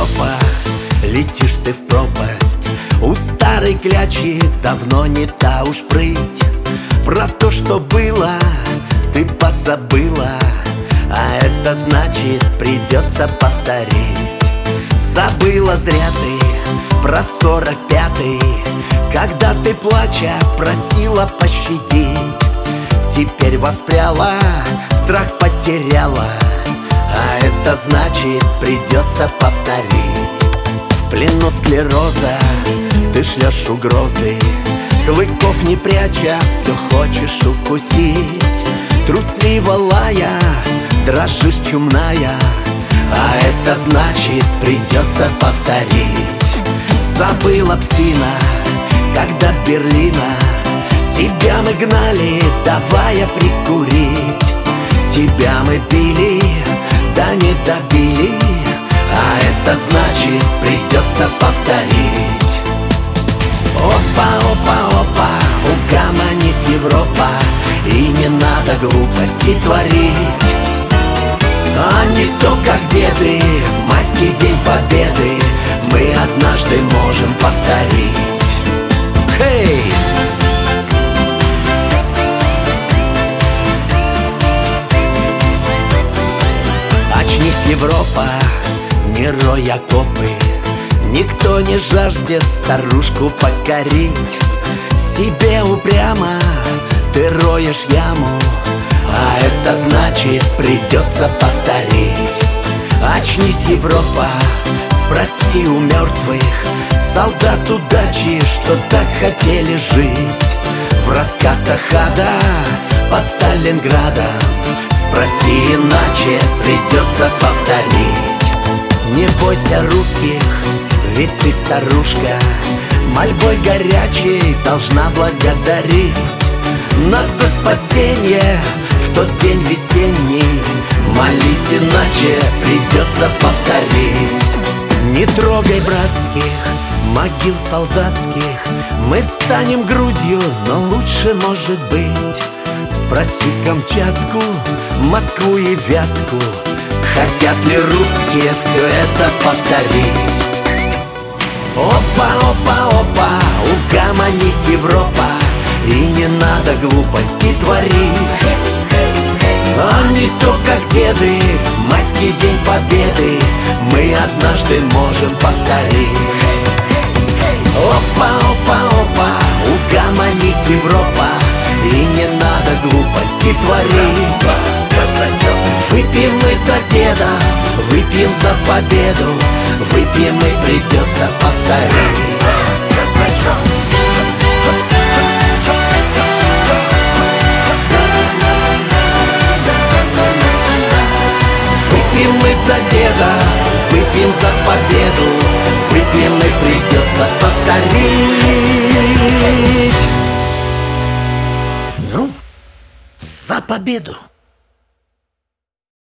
Европа, летишь ты в пропасть. У старой клячи давно не та уж прыть. Про то, что было, ты позабыла, а это значит, придется повторить. Забыла зря ты про 45-й, когда ты, плача, просила пощадить. Теперь воспряла, страх потеряла, а это значит, придется повторить. В плену склероза ты шлешь угрозы, клыков не пряча, все хочешь укусить. Трусливо лая, дрожишь чумная, а это значит, придется повторить. Забыла псина, когда Берлина тебя мы гнали, давая прикурить. Тебя мы били, да не добили, а это значит, придется повторить. Опа, опа, опа, угомонись, Европа, и не надо глупости творить. А не то, как деды, майский день победы мы однажды можем повторить. Хей! Очнись, Европа, не рой окопы, никто не жаждет старушку покорить. Себе упрямо ты роешь яму, а это значит, придется повторить. Очнись, Европа, спроси у мертвых солдат удачи, что так хотели жить. В раскатах ада под Сталинградом спроси, иначе придется повторить. Не бойся русских, ведь ты старушка, мольбой горячей должна благодарить нас за спасение в тот день весенний. Молись, иначе придется повторить. Не трогай братских могил солдатских, мы встанем грудью, но лучше может быть. Спроси Камчатку, Москву и Вятку, хотят ли русские все это повторить. Опа, опа, опа, угомонись, Европа, и не надо глупости творить. А не то, как деды, майский день победы мы однажды можем повторить. Опа, опа, опа, угомонись, Европа, и не надо глупости творить. Выпьем мы за деда, выпьем за победу, выпьем и придется повторить. Выпьем мы за деда, выпьем за победу, выпьем и придется повторить. Ну, за победу!